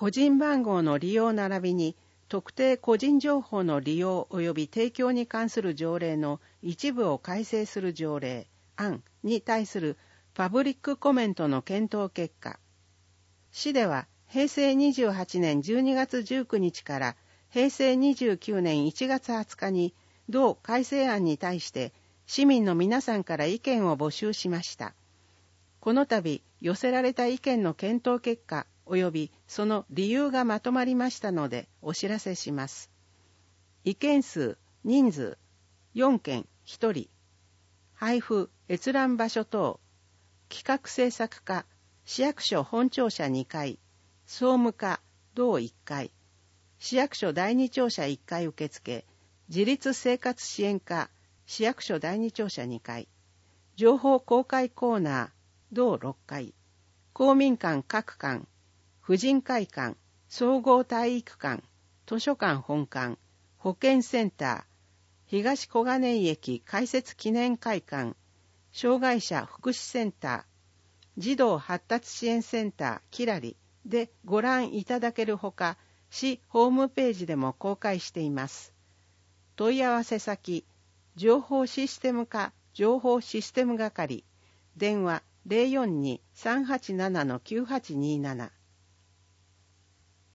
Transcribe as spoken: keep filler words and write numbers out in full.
個人番号の利用並びに特定個人情報の利用及び提供に関する条例の一部を改正する条例案に対するパブリックコメントの検討結果、市ではへいせいにじゅうはちねんじゅうにがつじゅうくにちからへいせいにじゅうきゅうねんいちがつはつかに同改正案に対して市民の皆さんから意見を募集しました。この度寄せられた意見の検討結果及びその理由がまとまりましたのでお知らせします。意見数、人数、よんけんひとり、配布、閲覧場所等、企画制作課、市役所本庁舎にかい、総務課、同いっかい、市役所だいに庁舎いっかい受付、自立生活支援課、市役所だいに庁舎にかい、情報公開コーナー、同ろっかい、公民館各館、婦人会館、総合体育館、図書館本館、保健センター、東小金井駅開設記念会館、障害者福祉センター、児童発達支援センターキラリでご覧いただけるほか、市ホームページでも公開しています。問い合わせ先、情報システム課情報システム係、電話 ゼロよんに さんはちなな きゅうはちにーなな